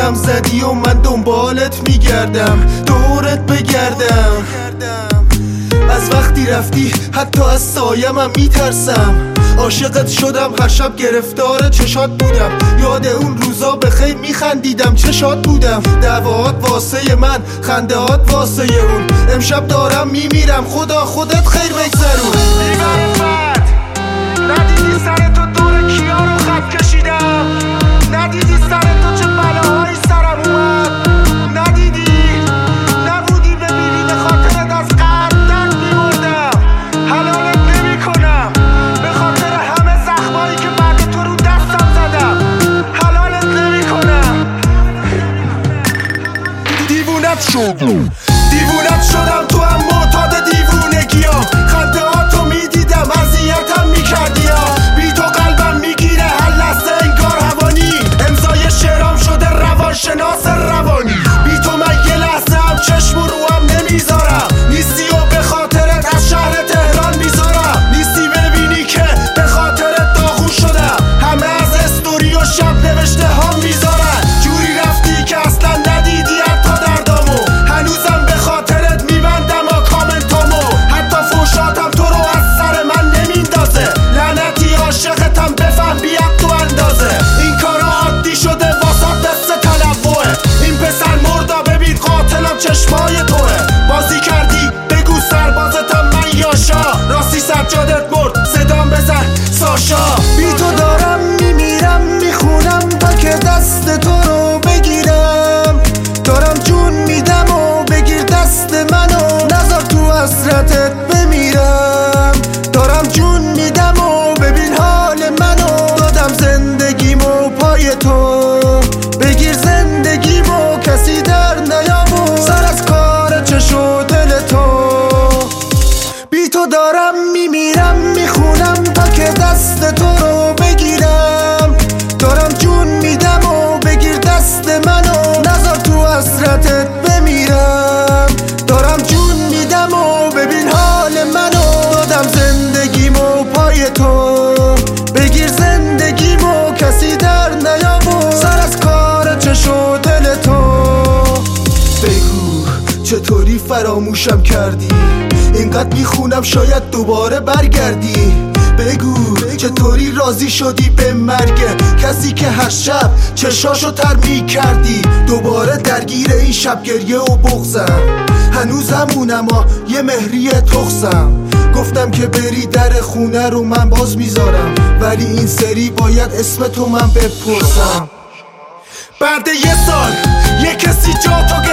دورم زدی و من دنبالت میگردم، دورت بگردم. از وقتی رفتی حتی از سایم هم میترسم. عاشقت شدم، هر شب گرفتار چشات بودم. یاد اون روزا به خیر میخندیدم، چشات بودم. دعوات واسه من، خندهات واسه اون. امشب دارم میمیرم، خدا خودت خیر بگذرون. بی‌معرفت ندیدی سر تو دور کیا رو خط کشیدم، ندیدی سر تو چه بلاهایی سرم اومد، ندیدی نبودی ببینی به خاطرت از قلب درد می‌مردم. حلالت نمی‌کنم به خاطر همه زخمایی که بعد تو رو دستم زدم، حلالت نمی‌کنم. دیوونت شدم، تو هم معتاد دیوونگیام. خندهاتو میدیدم، اذیتم میکردی ها. بی تو قلبم میگیره هر لحظه انگار هوانی. امضای شعرام شده روانشناس روانی. بی تو من یه لحظه هم چشم و روام نمیذارم. نیستی و به خاطرت از شهر تهران میذارم. نیستی ببینی که به خاطرت داغون شدم. همه از استوری و شب نوشته ها میذارن. جوری رفتی که اصلا ندیدی حتی دردامو. هنوزم به خاطرت میبندم و کامنتامو. حتی فوشاتم تو رو از سر من نمیندازه. لعنتی عاشقتم، بفهم بیاد تو اندازه. این کارا عادی شده واسه دست تنوعه. این پسر مردا ببین قاتلم چشمای توه. بازی کردی بگو سربازتم من یاشا. راستی سجادت مرد صدام بزن ساشا. بی تو دارم میمیرم، میخونم تا که دست تو رو بگیرم. دارم جون میدم و بگیر دست منو، نذار تو حسرتت بمیرم. دارم جون میدم و ببین حال منو. دادم زندگیمو پای تو، بگیر زندگیمو کسی در نیامو. سر از کار چش و دل تو. بی تو دارم میمیرم، میخونم تا که دست تو رو بگیرم. دارم جون میدم و بگیر دست منو، نذار تو حسرتت بمیرم. دارم جون میدم و ببین حال منو. دادم زندگیمو پای تو، بگیر زندگیمو کسی در نیامو. سر از کار چش و دل تو. بگو چطوری فراموشم کردی؟ اینقدر میخونم شاید دوباره برگردی. بگو چطوری راضی شدی به مرگ کسی که هر شب چشاشو تر میکردی. دوباره درگیر این شب گریه و بغضم. هنوز همونم یه مهری تخصم. گفتم که بری در خونه رو من باز میذارم، ولی این سری باید اسم تو من بپرسم. بعد یه سال یه کسی جا تو